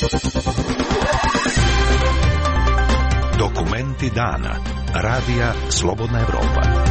Dokumenti dana. Radija Slobodna Evropa.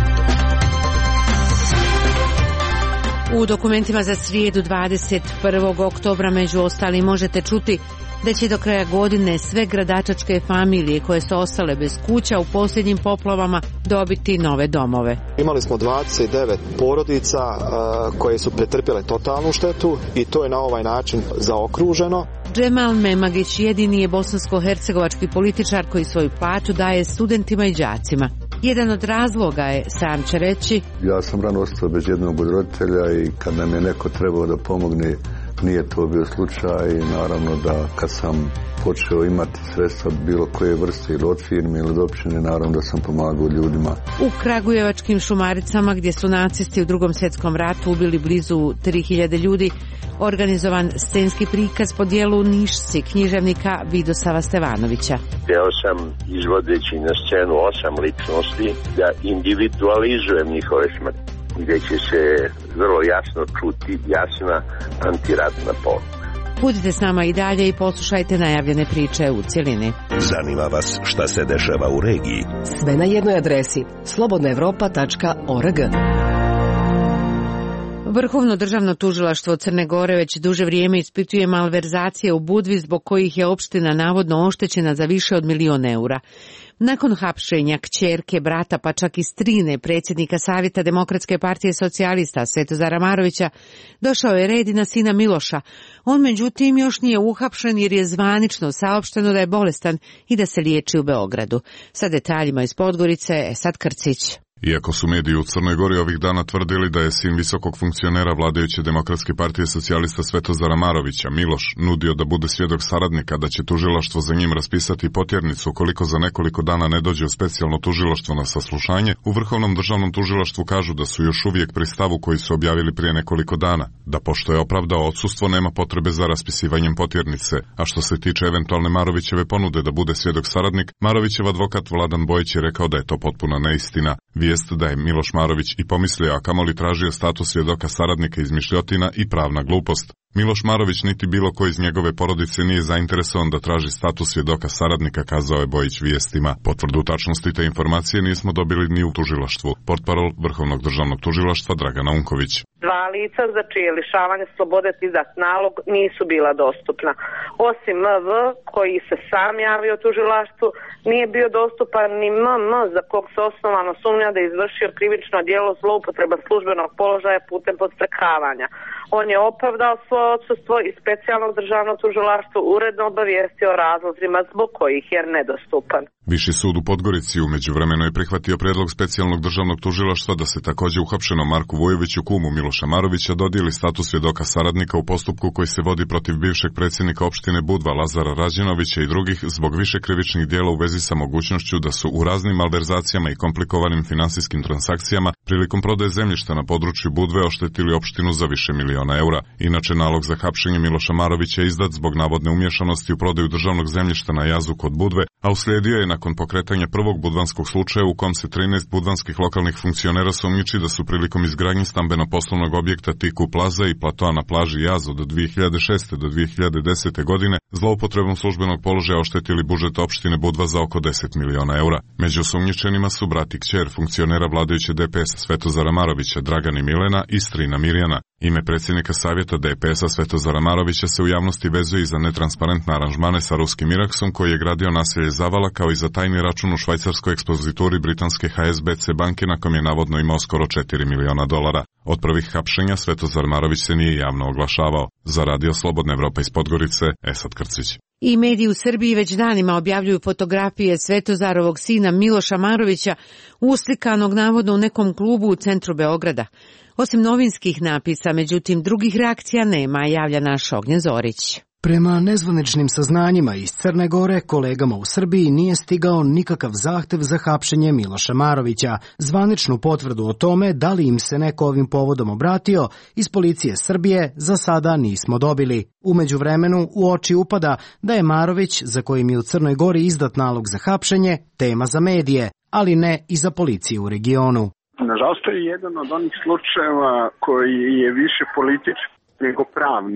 U dokumentima za srijedu 21. oktobra među ostalim možete čuti da će do kraja godine sve gradačačke familije koje su ostale bez kuća u posljednjim poplavama dobiti nove domove. Imali smo 29 porodica koje su pretrpjele totalnu štetu i to je na ovaj način zaokruženo. Džemal Memagić jedini je bosansko-hercegovački političar koji svoju plaću daje studentima i đacima. Jedan od razloga je, sam će reći, ja sam rano ostao bez jednog od roditelja i kad nam je neko trebao da pomogne, nije to bio slučaj i naravno da kad sam počeo imati sredstva bilo koje vrste ili od firme ili od općine, naravno da sam pomagao ljudima. U Kragujevačkim Šumaricama, gdje su nacisti u Drugom svjetskom ratu ubili blizu 3000 ljudi, organizovan scenski prikaz po dijelu Nišci književnika Vidosava Stevanovića. Htio sam, izvodeći na scenu 8 ličnosti, da individualizujem njihove smrti, gdje će se vrlo jasno čuti jasna antiratna poruka. Budite s nama i dalje i poslušajte najavljene priče u cjelini. Zanima vas šta se dešava u regiji? Sve na jednoj adresi slobodnaevropa.org. Vrhovno državno tužilaštvo Crne Gore već duže vrijeme ispituje malverzacije u Budvi zbog kojih je opština navodno oštećena za više od 1 milion eura. Nakon hapšenja kćerke, brata pa čak i strine predsjednika Savjeta Demokratske partije socijalista Svetozara Marovića, došao je red i na sina Miloša. On međutim još nije uhapšen jer je zvanično saopšteno da je bolestan i da se liječi u Beogradu. Sa detaljima iz Podgorice, Esad Krcić. Iako su mediji u Crnoj Gori ovih dana tvrdili da je sin visokog funkcionera vladajuće Demokratske partije socijalista Svetozara Marovića, Miloš, nudio da bude svjedok saradnika, da će tužilaštvo za njim raspisati potjernicu ukoliko za nekoliko dana ne dođe u specijalno tužilaštvo na saslušanje, u Vrhovnom državnom tužilaštvu kažu da su još uvijek pri stavu koji su objavili prije nekoliko dana, da pošto je opravdao odsustvo nema potrebe za raspisivanjem potjernice, a što se tiče eventualne Marovićeve ponude da bude svjedok saradnik, Marovićev advokat Vladan Bojić je rekao da je to potpuna neistina. Vijest da je Miloš Marović i pomislio, a kamoli tražio status svjedoka saradnika izmišljotina i pravna glupost. Miloš Marović niti bilo ko iz njegove porodice nije zainteresovan da traži status svjedoka saradnika, kazao je Bojić vijestima. Potvrdu tačnosti te informacije nismo dobili ni u tužilaštvu. Portparol Vrhovnog državnog tužilaštva Dragana Unković. 2 lica za čije lišavanje slobode izdat nalog nisu bila dostupna. Osim MV, koji se sam javio tužilaštvu, nije bio dostupan ni MM, za kog se osnovano sumnja da je izvršio krivično djelo zloupotreba službenog položaja putem podstrekavanja. On je opravdao svoje odsustvo i specijalnog državnog tužilaštvo uredno obavijestio o razlozima zbog kojih je nedostupan. Viši sud u Podgorici u međuvremenu je prihvatio prijedlog specijalnog državnog tužilaštva da se također uhapšenom Marku Vujoviću, kumu Miloša Marovića, dodijeli status svjedoka saradnika u postupku koji se vodi protiv bivšeg predsjednika opštine Budva Lazara Rađenovića i drugih zbog više krivičnih djela u vezi sa mogućnošću da su u raznim malverzacijama i komplikovanim finansijskim transakcijama prilikom prodaje zemljišta na području Budve oštetili opštinu za više miliona eura. Inače, nalog za hapšenje Miloša Marovića je izdat zbog navodne umješanosti u prodaju državnog zemljišta na jazu kod Budve, a uslijedio je nakon pokretanja prvog budvanskog slučaja u kom se 13 budvanskih lokalnih funkcionera sumnjiči da su prilikom izgradnje stambeno-poslovnog objekta Tiku Plaza i platoa na plaži Jaz od 2006. do 2010. godine zloupotrebom službenog položaja oštetili budžet opštine Budva za oko 10 miliona eura. Među sumnjičenima su brat i kćer funkcionera vladajuće DPS-a Svetozara Marovića, Dragan i Milena i strina Mirjana. Ime predsjednika savjeta DPS-a Svetozara Marovića se u javnosti vezuje i za netransparentne aranžmane sa ruskim Iraksom koji je gradio naselje Zavala, kao i za tajni račun u švajcarskoj ekspozituri britanske HSBC banke na kom je navodno imao skoro 4 miliona dolara. Od prvih hapšenja Svetozar Marović se nije javno oglašavao. Za Radio Slobodna Evropa iz Podgorice, Esad Krcić. I mediji u Srbiji već danima objavljuju fotografije Svetozarovog sina Miloša Marovića, uslikanog navodno u nekom klubu u centru Beograda. Osim novinskih napisa, međutim, drugih reakcija nema, javlja naš Ognjen Zorić. Prema nezvaničnim saznanjima iz Crne Gore, kolegama u Srbiji nije stigao nikakav zahtev za hapšenje Miloša Marovića. Zvaničnu potvrdu o tome da li im se neko ovim povodom obratio iz policije Srbije za sada nismo dobili. U međuvremenu u oči upada da je Marović, za kojim je u Crnoj Gori izdat nalog za hapšenje, tema za medije, ali ne i za policiju u regionu. Nažalost, je jedan od onih slučajeva koji je više politički nego pravni.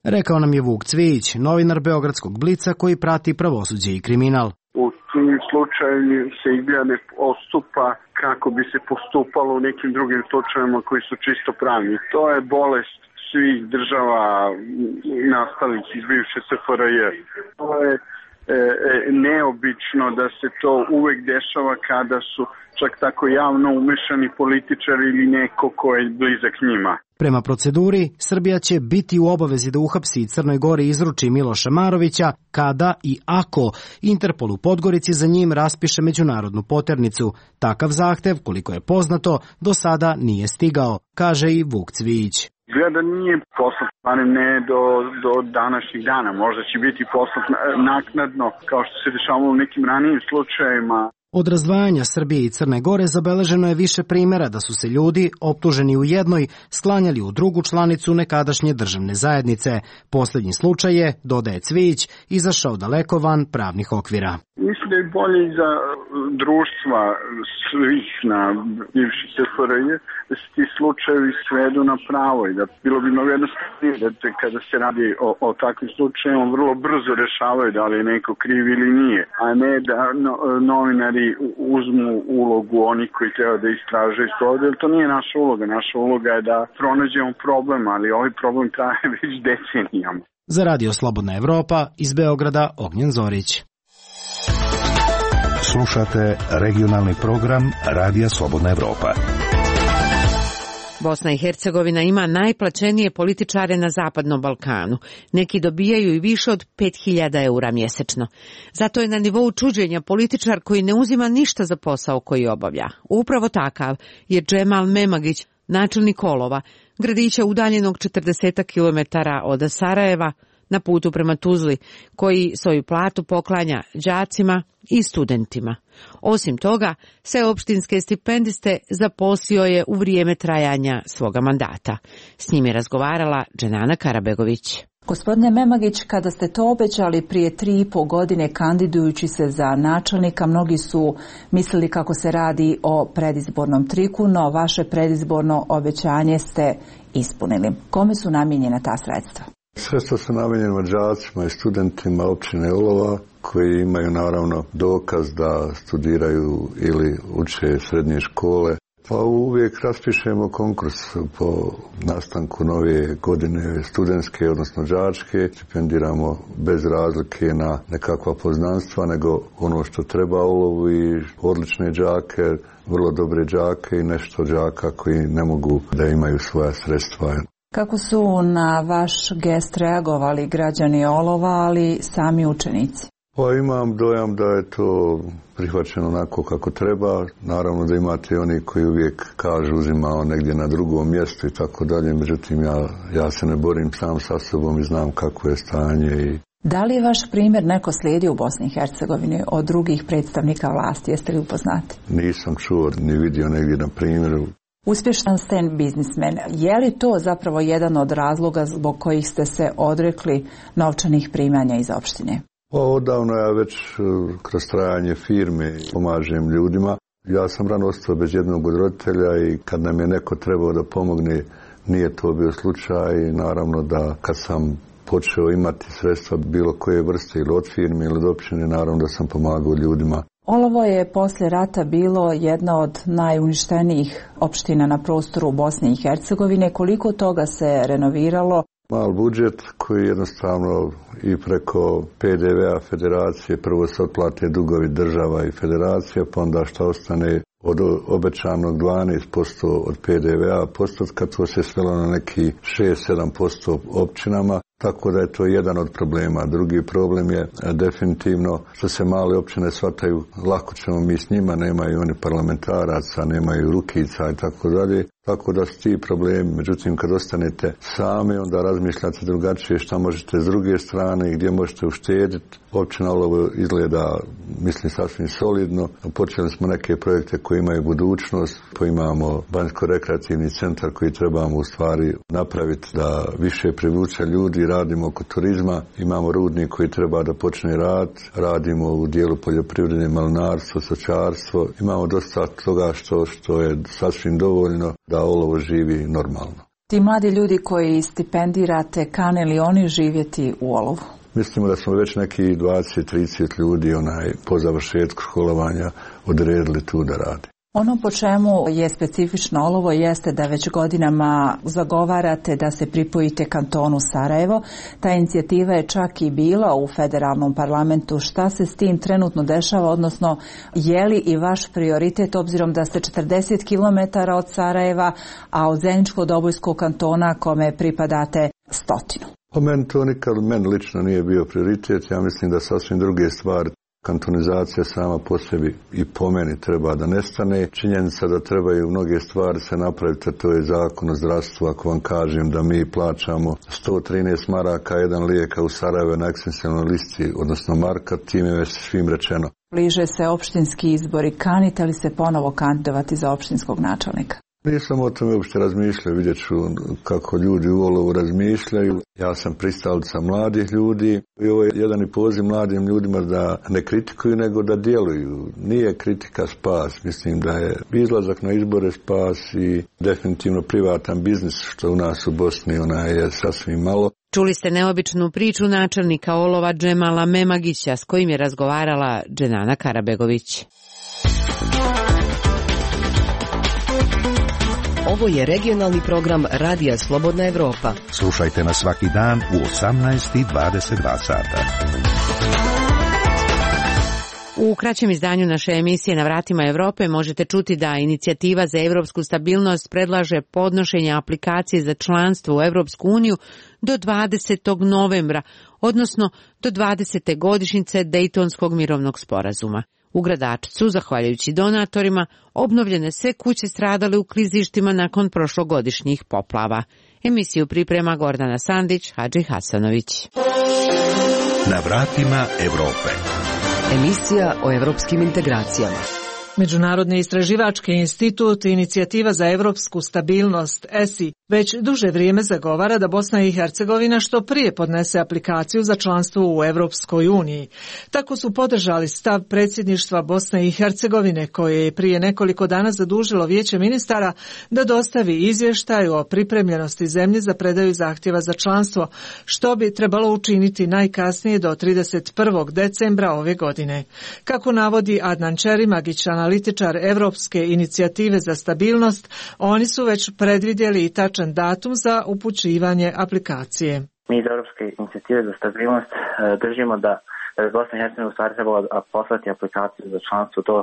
Rekao nam je Vuk Cvijić, novinar Beogradskog Blica koji prati pravosuđe i kriminal. U tim slučajevima se izgleda ne postupa kako bi se postupalo u nekim drugim slučajevima koji su čisto pravni. To je bolest svih država nastalih iz bivše SFRJ. To je neobično da se to uvek dešava kada su čak tako javno umešani političari ili neko ko je blizak njima. Prema proceduri, Srbija će biti u obavezi da uhapsi Crnoj Gori izruči Miloša Marovića kada i ako Interpol u Podgorici za njim raspiše međunarodnu poternicu. Takav zahtev, koliko je poznato, do sada nije stigao, kaže i Vuk Cvijić. Gleda nije poslat, ali ne do današnjih dana. Možda će biti poslat naknadno, kao što se dešavalo u nekim ranijim slučajevima. Od razdvajanja Srbije i Crne Gore zabeleženo je više primjera da su se ljudi, optuženi u jednoj, sklanjali u drugu članicu nekadašnje državne zajednice. Posljednji slučaj je, dodaje Cvijić, izašao daleko van pravnih okvira. Mislim da je bolje i za društva svih na bivših SFRJ da se ti slučajevi svedu na pravo i da bilo bi mnogo jednostavnije da kada se radi o takvim slučajevima vrlo brzo rešavaju da li je neko kriv ili nije, a ne da novinari uzmu ulogu onih koji treba da istražaju to, jer to nije naša uloga. Naša uloga je da pronađemo problem, ali ovaj problem traje već decenijama. Za Radio Slobodna Evropa, iz Beograda, Ognjen Zorić. Slušate regionalni program Radija Slobodna Evropa. Bosna i Hercegovina ima najplaćenije političare na Zapadnom Balkanu. Neki dobijaju i više od 5.000 eura mjesečno. Zato je na nivou čuđenja političar koji ne uzima ništa za posao koji obavlja. Upravo takav je Džemal Memagić, načelnik Olova, gradića udaljenog 40 km od Sarajeva, na putu prema Tuzli, koji svoju platu poklanja đacima i studentima. Osim toga, sve opštinske stipendiste zaposlio je u vrijeme trajanja svoga mandata. S njim je razgovarala Dženana Karabegović. Gospodine Memagić, kada ste to obećali prije 3,5 godine kandidujući se za načelnika, mnogi su mislili kako se radi o predizbornom triku, no vaše predizborno obećanje ste ispunili. Kome su namijenjena ta sredstva? Sredstva su namijenjena đacima i studentima općine Olova koji imaju naravno dokaz da studiraju ili uče srednje škole. Pa uvijek raspišemo konkurs po nastanku nove godine studentske, odnosno đačke. Stipendiramo bez razlike na nekakva poznanstva, nego ono što treba Olovu i odlične đake, vrlo dobre đake i nešto đaka koji ne mogu da imaju svoja sredstva. Kako su na vaš gest reagovali građani Olova, ali sami učenici? Pa imam dojam da je to prihvaćeno onako kako treba. Naravno da imate oni koji uvijek kažu uzimao negdje na drugom mjestu i tako dalje. Međutim, ja se ne borim sam sa sobom i znam kako je stanje. Da li je vaš primjer neko slijedi u Bosni i Hercegovini od drugih predstavnika vlasti? Jeste li upoznati? Nisam čuo ni vidio negdje na primjeru. Uspješan ste biznismen. Je li to zapravo jedan od razloga zbog kojih ste se odrekli novčanih primanja iz opštine? Odavno ja već kroz trajanje firme pomažem ljudima. Ja sam rano ostao bez jednog od roditelja i kad nam je neko trebao da pomogne, nije to bio slučaj. I naravno da kad sam počeo imati sredstva bilo koje vrste ili od firme ili od opštine, naravno da sam pomagao ljudima. Olovo je poslije rata bilo jedna od najuništenijih opština na prostoru Bosne i Hercegovine. Koliko toga se renoviralo? Mal budžet koji jednostavno i preko PDV-a federacije, prvo se otplate dugovi država i federacija, pa onda što ostane od obećanog 12% od PDV-a postotka, to se svelo na neki 6-7% općinama. Tako da je to jedan od problema. Drugi problem je definitivno što se male općine shvataju, lako ćemo mi s njima, nemaju oni parlamentaraca, nemaju rukica i tako dalje. Tako da su ti problemi. Međutim, kad ostanete sami, onda razmišljate drugačije šta možete s druge strane i gdje možete uštediti. Općina Olovo izgleda, mislim, sasvim solidno. Počeli smo neke projekte koji imaju budućnost. Pa imamo banjsko-rekreativni centar koji trebamo u stvari napraviti da više privuče ljudi. Radimo oko turizma, imamo rudnik koji treba da počne rad, radimo u dijelu poljoprivrede, malinarstvo, stočarstvo. Imamo dosta toga što je sasvim dovoljno da Olovo živi normalno. Ti mladi ljudi koji stipendirate, kane li oni živjeti u olovu? Mislimo da smo već neki 20-30 ljudi po završetku školovanja odredili tu da radi. Ono po čemu je specifično olovo jeste da već godinama zagovarate da se pripojite kantonu Sarajevo. Ta inicijativa je čak i bila u federalnom parlamentu. Šta se s tim trenutno dešava, odnosno je li i vaš prioritet, obzirom da ste 40 km od Sarajeva, a od Zeničko-Dobojskog kantona kome pripadate 100? Po meni to nikad meni lično nije bio prioritet. Ja mislim da sasvim druge stvari. Kantonizacija sama po sebi i po meni treba da nestane. Činjenica da trebaju mnoge stvari se napraviti, a to je zakon o zdravstvu. Ako vam kažem da mi plaćamo 113 maraka jedan lijeka u Sarajevo na ekstensionalnoj listi, odnosno marka, time je svim rečeno. Bliže se opštinski izbori. Kanite li se ponovo kandidovati za opštinskog načelnika? Nisam o tome uopšte razmišljao, vidjet ću kako ljudi u olovu razmišljaju. Ja sam pristalica mladih ljudi i ovo je jedan i poziv mladim ljudima da ne kritikuju nego da djeluju. Nije kritika spas, mislim da je izlazak na izbore spas i definitivno privatan biznis što u nas u Bosni je sasvim malo. Čuli ste neobičnu priču načelnika olova Džemala Memagića s kojim je razgovarala Dženana Karabegović. Ovo je regionalni program Radija Slobodna Evropa. Slušajte nas svaki dan u 18:22 sata. U kraćem izdanju naše emisije Na vratima Evrope možete čuti da inicijativa za evropsku stabilnost predlaže podnošenje aplikacije za članstvo u Evropsku uniju do 20. novembra, odnosno do 20. godišnjice Dejtonskog mirovnog sporazuma. U Gradačcu, zahvaljujući donatorima, obnovljene sve kuće stradale u klizištima nakon prošlogodišnjih poplava. Emisiju priprema Gordana Sandić, Hadži Hasanović. Na vratima Evrope. Emisija o evropskim integracijama. Međunarodni istraživački institut Inicijativa za evropsku stabilnost ESI već duže vrijeme zagovara da Bosna i Hercegovina što prije podnese aplikaciju za članstvo u Evropskoj uniji. Tako su podržali stav predsjedništva Bosne i Hercegovine koje je prije nekoliko dana zadužilo Vijeće ministara da dostavi izvještaj o pripremljenosti zemlje za predaju zahtjeva za članstvo, što bi trebalo učiniti najkasnije do 31. decembra ove godine. Kako navodi Adnan Čerimagić, analitičar Evropske inicijative za stabilnost, oni su već predvidjeli i tačan datum za upućivanje aplikacije. Mi iz Europske inicijative za stabilnost držimo da Bosna i Hercegovina u stvari trebala poslati aplikaciju za članstvo do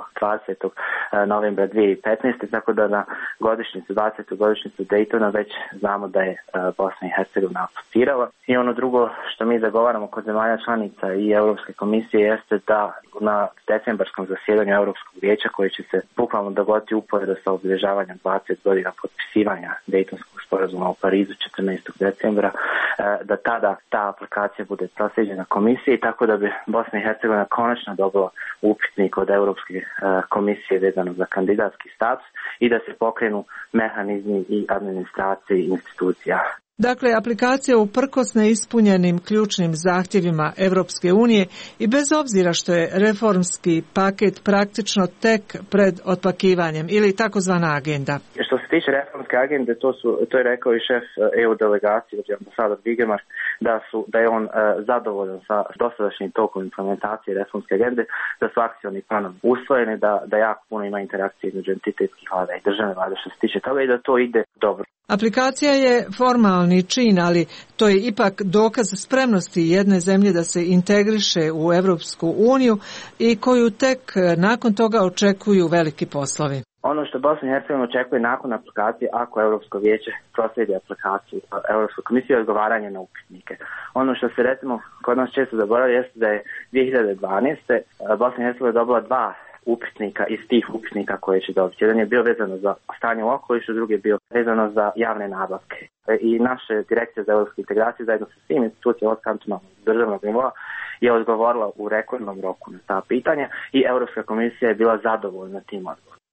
20. novembra 2015. Tako da na godišnjicu, 20. godišnjicu Daytona već znamo da je Bosna i Hercegovina aplicirala. I ono drugo što mi zagovaramo kod zemalja članica i Europske komisije jeste da na decembarskom zasjedanju Europskog vijeća koje će se bukvalno dogoditi uporedo sa obilježavanjem 20 godina potpisivanja Dejtonskog sporazuma u Parizu 14. decembra, da tada ta aplikacija bude proslijeđena komisiji, tako da bi Bosna i Hercegovina konačno dobila upitnik od Europske komisije vezano za kandidatski status i da se pokrenu mehanizmi i administracije i institucija. Dakle, aplikacija uprkos neispunjenim ključnim zahtjevima Evropske unije i bez obzira što je reformski paket praktično tek pred otpakivanjem ili takozvana agenda. Što se tiče reformske agende, to je rekao i šef EU delegacije, ambasador Vigemark, da je on zadovoljan sa dosadašnjim tokom implementacije reformske agende, da su akcioni planovi usvojeni, da jako puno ima interakcije između entitetskih vlada i državne vlade što se tiče toga i da to ide dobro. Aplikacija je formalni čin, ali to je ipak dokaz spremnosti jedne zemlje da se integriše u Evropsku uniju i koju tek nakon toga očekuju veliki poslovi. Ono što Bosna i Hercegovina očekuje nakon aplikacije, ako Europsko vijeće proslijedi aplikaciju Europskoj komisiji, je odgovaranje na upitnike. Ono što se recimo kod nas često zaboravlja jeste da je 2012. Bosna i Hercegovina dobila 2 upitnika iz tih upitnika koje će dobiti. Jedan je bio vezano za stanje u okolišu, drugi je bio vezano za javne nabavke. I naše direkcije za europske integracije zajedno sa svim institucijama od kantonalnog državnog nivoa je odgovorila u rekordnom roku na ta pitanja i Europska komisija je bila zadovoljna tim odgovorom.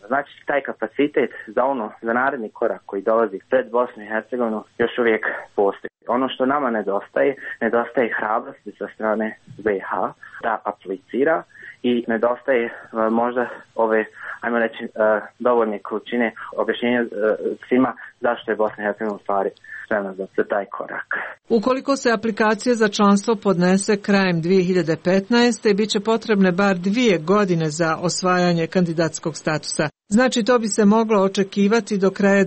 Znači, taj kapacitet za naredni korak koji dolazi pred Bosnu i Hercegovinu još uvijek postoji. Ono što nama nedostaje hrabrosti sa strane BiH da aplicira i nedostaje možda ove, ajmo reći, dovoljne količine objašnjenja svima zašto je Bosna i Hercegovina u stvari spremna za taj korak. Ukoliko se aplikacija za članstvo podnese krajem 2015. bit će potrebne bar 2 godine za osvajanje kandidatskog statusa. Znači, to bi se moglo očekivati do kraja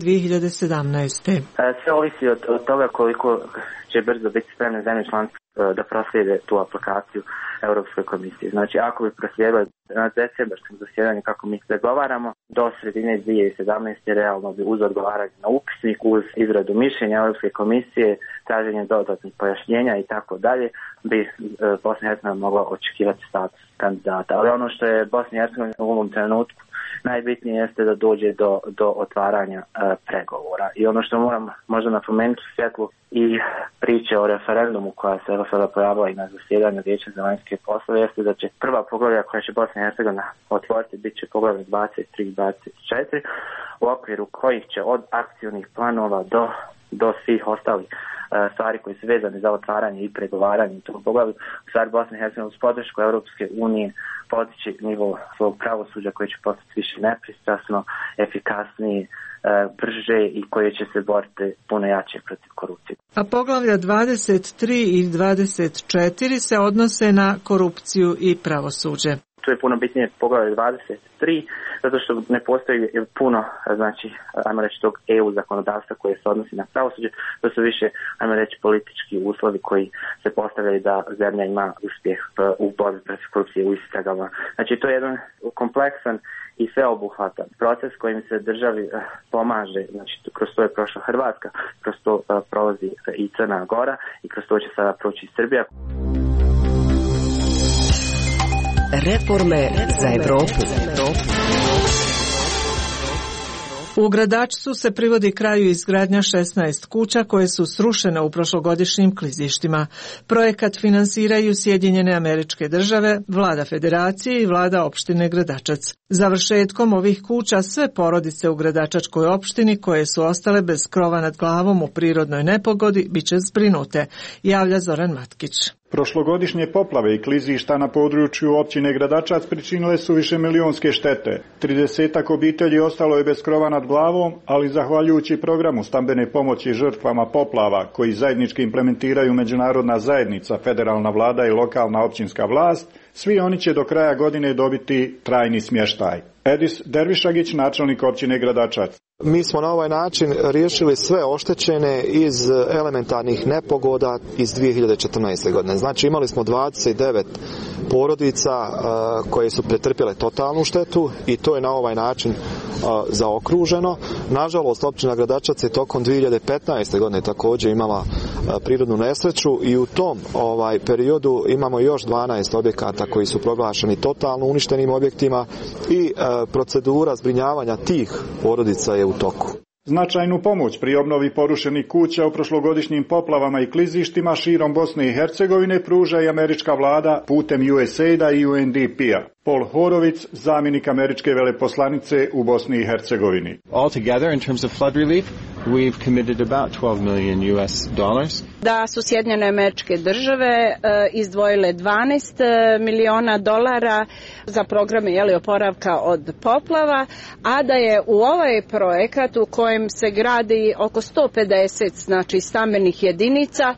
2017. Sve ovisi od toga koliko će brzo biti spremne zemlje članice da proslijede tu aplikaciju Europskoj komisiji. Znači, ako bi proslijedili na decembarskom zasjedanju kako mi pregovaramo, do sredine 2017. realno bi uz odgovaranje na upisnik, uz izradu mišljenja Europske komisije, traženje dodatnih pojašnjenja i tako dalje, bi Bosna i Hercegovina mogla očekivati status kandidata. Ali ono što je Bosna i Hercegovina u ovom trenutku najbitnije jeste da dođe do otvaranja pregovora. I ono što moram možda napomenuti u svjetlu i priče o referendumu koja se sada pojavila i na zasjedanju Vijeća za vanjske poslove jeste da će prva poglavlja koja će Bosna i Hercegovina otvoriti bit će poglavlje 23-24 u okviru kojih će od akcionih planova do svih ostalih stvari koji su vezane za otvaranje i pregovaranje tog poglavlja. U stvari Bosna i Hercegovina uz podršku Europske unije podići nivo svog pravosuđa koji će postati više nepristrasno, efikasniji, brže i koje će se boriti puno jače protiv korupcije. A poglavlja 23 i 24 se odnose na korupciju i pravosuđe. Tu je puno bitnije poglavlje 23, zato što ne postoji puno, znači, ajmo reći, tog EU zakonodavstva koje se odnosi na pravosuđe, to su više, ajmo reći, politički uslovi koji se postavljaju da zemlja ima uspjeh u borbi protiv korupcije u istragama. Znači, to je jedan kompleksan i sveobuhvatan proces kojim se državi pomaže, znači kroz to je prošla Hrvatska, kroz to prolazi i Crna Gora i kroz to će sada proći i Srbija. Reforme za Evropu. U Gradačcu se privodi kraju izgradnja 16 kuća koje su srušene u prošlogodišnjim klizištima. Projekat finansiraju Sjedinjene Američke Države, Vlada Federacije i Vlada opštine Gradačac. Završetkom ovih kuća sve porodice u Gradačačkoj opštini koje su ostale bez krova nad glavom u prirodnoj nepogodi biće zbrinute, javlja Zoran Matkić. Prošlogodišnje poplave i klizišta na području općine Gradačac pričinile su višemilionske štete. 30 obitelji ostalo je bez krova nad glavom, ali zahvaljujući programu stambene pomoći žrtvama poplava koji zajednički implementiraju međunarodna zajednica, federalna vlada i lokalna općinska vlast, svi oni će do kraja godine dobiti trajni smještaj. Edis Dervišagić, načelnik općine Gradačac. Mi smo na ovaj način riješili sve oštećene iz elementarnih nepogoda iz 2014. godine. Znači imali smo 29 porodica koje su pretrpjele totalnu štetu i to je na ovaj način zaokruženo. Nažalost, općina Gradačac je tokom 2015. godine također imala prirodnu nesreću i u tom periodu imamo još 12 objekata koji su proglašeni totalno uništenim objektima i procedura zbrinjavanja tih porodica je u toku. Značajnu pomoć pri obnovi porušenih kuća u prošlogodišnjim poplavama i klizištima širom Bosne i Hercegovine pruža i američka vlada putem USAID-a i UNDP-a. Paul Horovic, zamjenik američke veleposlanice u Bosni i Hercegovini. Altogether, in terms of flood relief, we've committed about $12 million US. Da su Sjedinjene Američke Države izdvojile $12 miliona za programe oporavka od poplava, a da je u ovaj projekat u kojem se gradi oko 150 stambenih jedinica,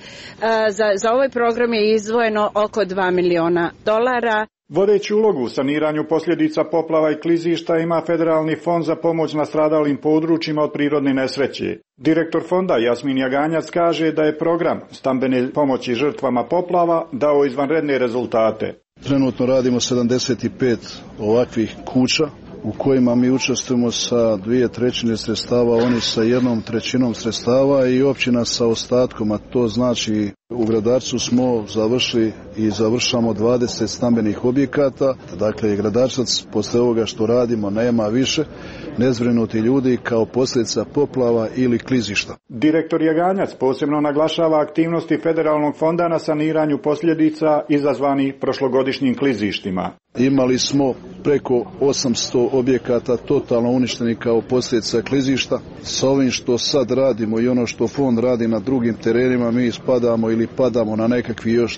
za ovaj program je izdvojeno oko $2 miliona. Vodeću ulogu u saniranju posljedica poplava i klizišta ima Federalni fond za pomoć nastradalim područjima od prirodne nesreće. Direktor fonda Jasmin Jaganjac kaže da je program stambene pomoći žrtvama poplava dao izvanredne rezultate. Trenutno radimo 75 ovakvih kuća u kojima mi učestvujemo sa 2/3 sredstava, oni sa 1/3 sredstava i općina sa ostatkom, a to znači U Gradarcu smo završili i završamo 20 stambenih objekata. Dakle, Gradarčac posle ovoga što radimo nema više nezbrinuti ljudi kao posljedica poplava ili klizišta. Direktor Jaganjac posebno naglašava aktivnosti Federalnog fonda na saniranju posljedica izazvanih prošlogodišnjim klizištima. Imali smo preko 800 objekata totalno uništenih kao posljedica klizišta. Sa ovim što sad radimo i ono što fond radi na drugim terenima, mi spadamo ili padamo na nekakvi još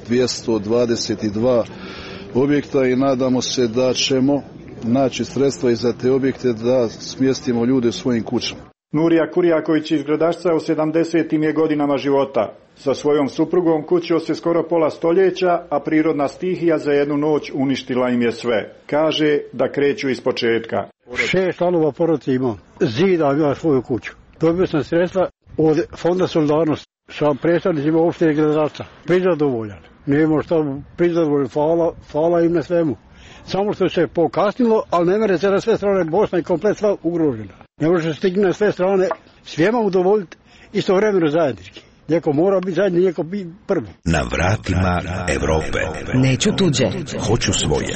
222 objekta i nadamo se da ćemo naći sredstva i za te objekte da smjestimo ljude u svojim kućama. Nurija Kurjaković iz Gradašca u 70. je godinama života. Sa svojom suprugom kućio se skoro pola stoljeća, a prirodna stihija za jednu noć uništila im je sve. Kaže da kreću iz početka. 6 članova porodice imam. Zidam ja svoju kuću. Dobio sam sredstva od Fonda solidarnosti sa predstavnicima opštine Gradašca. Prizadovoljan. Nemo šta prizadovoljan. Hvala im na svemu. Samo što se pokasnilo, ali ne mere se na sve strane, Bosna i komplet sva ugrožena. Ne može se stigni na sve strane, svijema udovoljiti istovremeno zajednički. Neko mora biti zajedni, neko biti prvi. Na vratima Evrope. Neću tuđe, hoću svoje.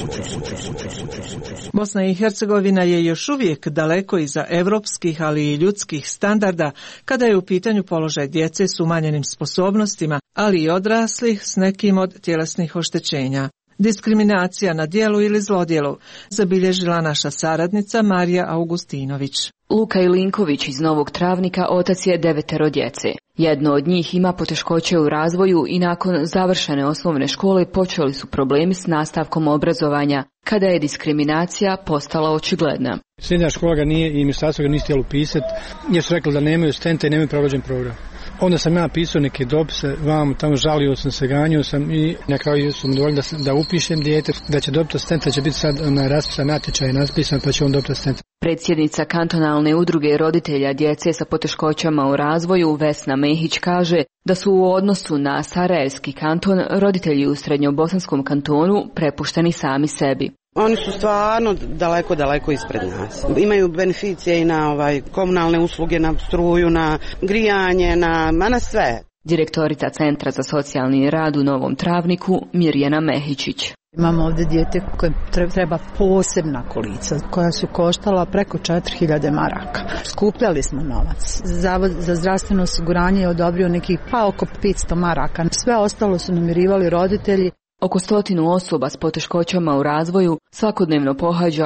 Bosna i Hercegovina je još uvijek daleko iza evropskih, ali i ljudskih standarda kada je u pitanju položaj djece s umanjenim sposobnostima, ali i odraslih s nekim od tjelesnih oštećenja. Diskriminacija na djelu ili zlodjelu zabilježila naša saradnica Marija Augustinović. Luka Ilinković iz Novog Travnika otac je 9 djece. Jedno od njih ima poteškoće u razvoju i nakon završene osnovne škole počeli su problemi s nastavkom obrazovanja, kada je diskriminacija postala očigledna. Srednja škola ga nije i ministarstvo ga nije htjelo upisati, jer su rekli da nemaju stenta i nemaju provođen program. Onda sam ja pisao neke dopise, tamo žalio sam se, ganjao sam i na kraju su mi dovoljili da upišem dijete, da će dobiti asistent, da će biti sad na raspisan natječaj naspisan, pa će on dobiti asistent. Predsjednica kantonalne udruge roditelja djece sa poteškoćama u razvoju Vesna Mehić kaže da su u odnosu na Sarajevski kanton roditelji u Srednjobosanskom kantonu prepušteni sami sebi. Oni su stvarno daleko ispred nas. Imaju beneficije i na komunalne usluge, na struju, na grijanje, na sve. Direktorica Centra za socijalni rad u Novom Travniku Mirjana Mehičić. Imamo ovdje dijete koje treba posebna kolica koja su koštala preko 4000 maraka. Skupljali smo novac. Zavod za zdravstveno osiguranje je odobrio nekih oko 500 maraka. Sve ostalo su namirivali roditelji. Oko 100 osoba s poteškoćama u razvoju svakodnevno pohađa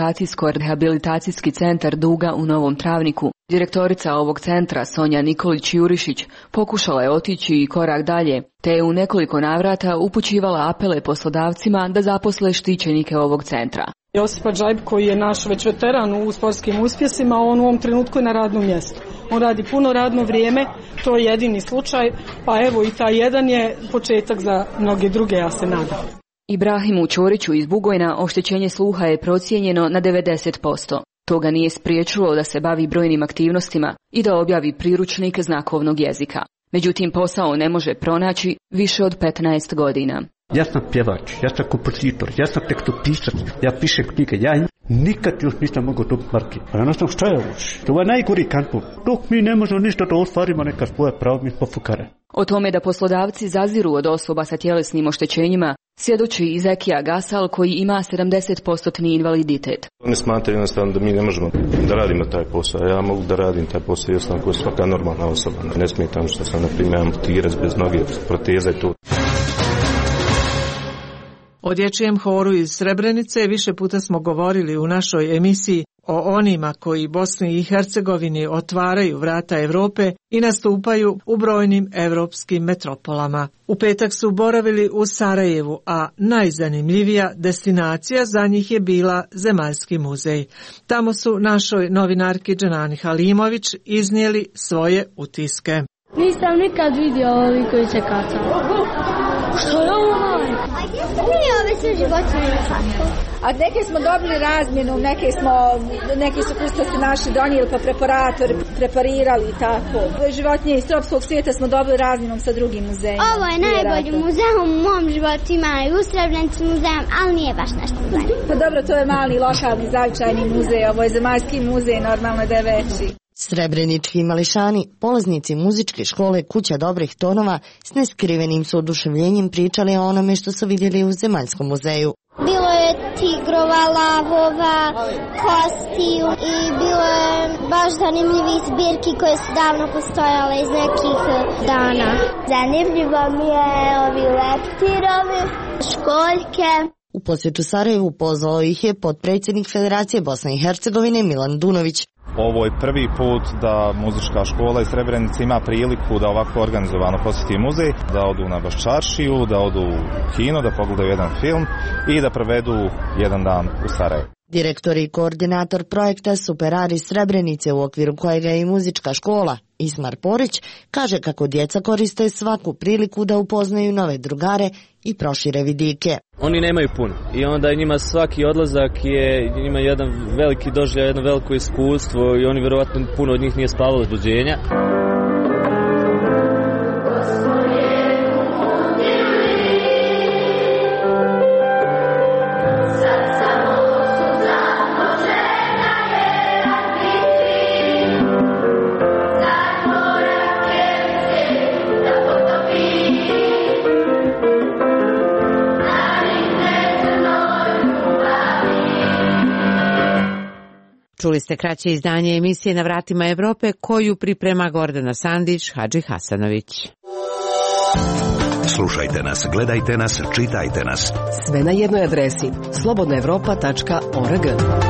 edukacijsko-rehabilitacijski centar Duga u Novom Travniku. Direktorica ovog centra Sonja Nikolić-Jurišić pokušala je otići i korak dalje, te je u nekoliko navrata upućivala apele poslodavcima da zaposle štićenike ovog centra. Josipa Džajb, koji je naš već veteran u sportskim uspjesima, on u ovom trenutku je na radnom mjestu. On radi puno radno vrijeme, to je jedini slučaj, pa evo i taj jedan je početak za mnoge druge, ja se nadam. Ibrahimu Ćoriću iz Bugojna oštećenje sluha je procijenjeno na 90%. To ga nije spriječilo da se bavi brojnim aktivnostima i da objavi priručnik znakovnog jezika. Međutim, posao ne može pronaći više od 15 godina. Ja sam pjevač, ja sam kompozitor, ja sam tekstopisac, ja pišem knjige, ja nikad još nisam mogao dobiti marke. Pa ja sam šta je uči? To je najgori kanton. Dok mi ne možemo ništa da ostvarimo neka svoja prava, mi smo fukare. O tome da poslodavci zaziru od osoba sa tjelesnim oštećenjima svjedoči i Zekija Gasal koji ima 70% invaliditet. Oni smatraju jednostavno da mi ne možemo da radimo taj posao. Ja mogu da radim taj posao jednostavno kao svaka normalna osoba. Ne smijem što sam, na primjer, amputirac bez noge, proteza i to. O dječjem horu iz Srebrenice više puta smo govorili u našoj emisiji o onima koji Bosni i Hercegovini otvaraju vrata Europe i nastupaju u brojnim europskim metropolama. U petak su boravili u Sarajevu, a najzanimljivija destinacija za njih je bila Zemaljski muzej. Tamo su našoj novinarki Dženani Halimović iznijeli svoje utiske. Nisam nikad vidio ovi koji se kacaju. Što je ovo? Nije ove sve životinje tako. A neke smo dobili razmjenu, neki su kustosi naši donijeli pa preparirali i tako. Životinje iz tropskog svijeta smo dobili razmjenom sa drugim muzejima. Ovo je najbolji muzej u mom životu, ima i u Srebrenici muzejem, ali nije baš nešto zanimljivo. Pa dobro, to je mali lokalni zavičajni muzej, ovo je Zemaljski muzej, normalno da je veći. Srebrenički mališani, polaznici muzičke škole Kuća dobrih tonova, s neskrivenim su oduševljenjem pričali o onome što su vidjeli u Zemaljskom muzeju. Bilo je tigrova, lavova, kostiju i bilo je baš zanimljivih zbirki koje su davno postojale iz nekih dana. Zanimljivo mi je ovi leptirovi, školjke. U posjetu Sarajevu pozvao ih je potpredsjednik Federacije Bosne i Hercegovine Milan Dunović. Ovo je prvi put da muzička škola iz Srebrenice ima priliku da ovako organizovano posjeti muzej, da odu na Baščaršiju, da odu u kino, da pogledaju jedan film i da provedu jedan dan u Sarajevu. Direktor i koordinator projekta Superari Srebrenice, u okviru kojega je i muzička škola, Ismar Porić, kaže kako djeca koriste svaku priliku da upoznaju nove drugare i prošire vidike. Oni nemaju puno i onda njima svaki odlazak je njima jedan veliki doživljaj, jedno veliko iskustvo i oni vjerovatno puno od njih nije spavalo od buđenja. Čuli ste kraće izdanje emisije Na vratima Evrope koju priprema Gordana Sandić, Hadži Hasanović. Slušajte nas, gledajte nas, čitajte nas. Sve na jednoj adresi slobodnaevropa.org.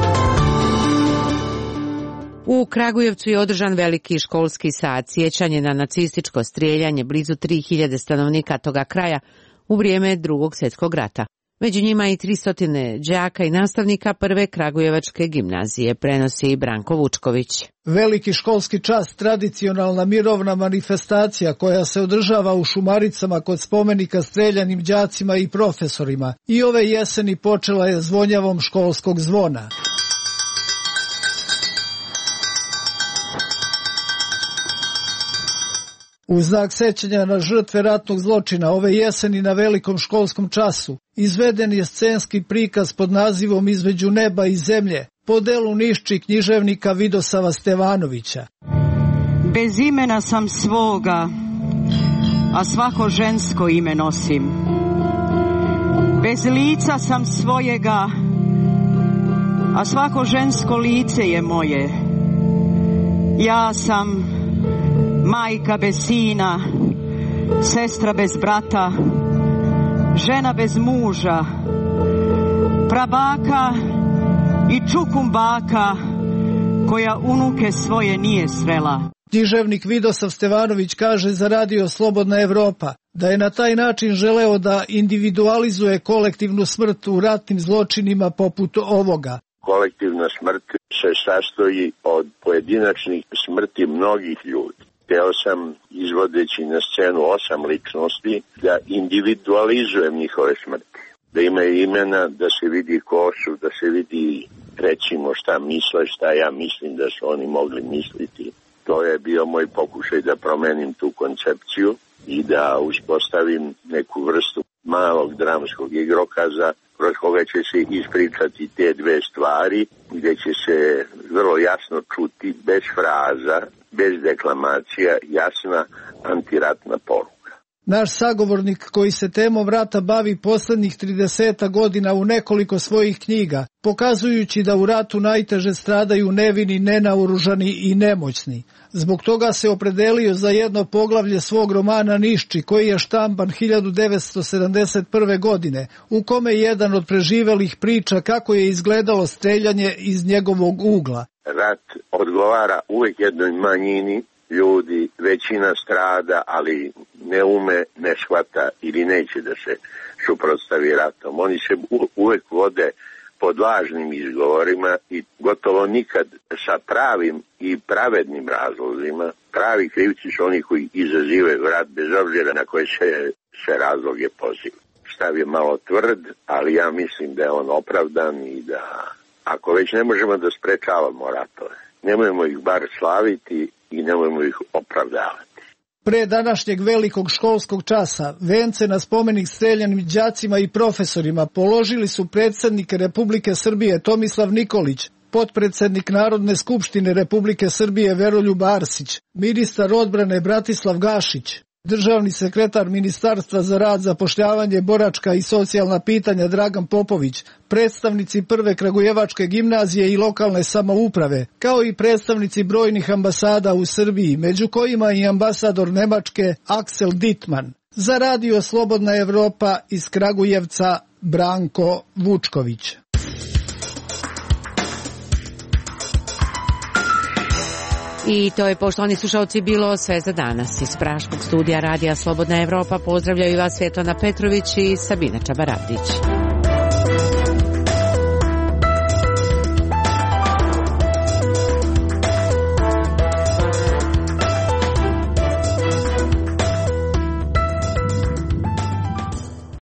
U Kragujevcu je održan veliki školski sat sjećanje na nacističko strijeljanje blizu 3000 stanovnika toga kraja u vrijeme Drugog svjetskog rata. Među njima i 300 đaka i nastavnika prve Kragujevačke gimnazije, prenosi Branko Vučković. Veliki školski čas, tradicionalna mirovna manifestacija koja se održava u Šumaricama kod spomenika streljanim đacima i profesorima. I ove jeseni počela je zvonjavom školskog zvona. U znak sećanja na žrtve ratnog zločina ove jeseni na velikom školskom času izveden je scenski prikaz pod nazivom Između neba i zemlje po delu Nišči književnika Vidosava Stevanovića. Bez imena sam svoga, a svako žensko ime nosim. Bez lica sam svojega, a svako žensko lice je moje. Ja sam majka bez sina, sestra bez brata, žena bez muža, prabaka i čukumbaka koja unuke svoje nije srela. Književnik Vidosav Stevanović kaže za radio Slobodna Evropa da je na taj način želeo da individualizuje kolektivnu smrt u ratnim zločinima poput ovoga. Kolektivna smrt se sastoji od pojedinačnih smrti mnogih ljudi. Hteo sam, izvodeći na scenu 8 ličnosti, da individualizujem njihove smrti. Da imaju imena, da se vidi ko su, da se vidi, recimo, šta misle, šta ja mislim da su oni mogli misliti. To je bio moj pokušaj da promenim tu koncepciju i da uspostavim neku vrstu malog dramskog igrokaza kroz koga će se ispričati te dve stvari, gdje će se vrlo jasno čuti, bez fraza, bez deklamacija, jasna antiratna poruka. Naš sagovornik koji se temom rata bavi poslednjih 30 godina u nekoliko svojih knjiga, pokazujući da u ratu najteže stradaju nevini, nenaoružani i nemoćni. Zbog toga se opredelio za jedno poglavlje svog romana Nišči, koji je štampan 1971. godine, u kome jedan od preživelih priča kako je izgledalo streljanje iz njegovog ugla. Rat odgovara uvijek jednoj manjini ljudi, većina strada, ali ne ume, ne shvata ili neće da se suprotstavi ratom. Oni se uvijek vode pod lažnim izgovorima i gotovo nikad sa pravim i pravednim razlozima. Pravi krivci su oni koji izazivaju rat bez obzira na koje se razloge poziva. Stav je malo tvrd, ali ja mislim da je on opravdan i da ako već ne možemo da sprečavamo ratove, nemojmo ih bar slaviti i nemojmo ih opravdavati. Pre današnjeg velikog školskog časa vence na spomenik streljanim đacima i profesorima položili su predsjednik Republike Srbije Tomislav Nikolić, potpredsjednik Narodne skupštine Republike Srbije Veroljub Arsić, ministar odbrane Bratislav Gašić, državni sekretar Ministarstva za rad, zapošljavanje, boračka i socijalna pitanja Dragan Popović, predstavnici Prve Kragujevačke gimnazije i lokalne samouprave, kao i predstavnici brojnih ambasada u Srbiji, među kojima i ambasador Nemačke Aksel Dittmann. Za Radio Slobodna Evropa iz Kragujevca Branko Vučković. I to je, poštovani slušalci, bilo sve za danas. Iz praškog studija Radija Slobodna Evropa pozdravljaju vas Svetlana Petrović i Sabina Čabaravdić.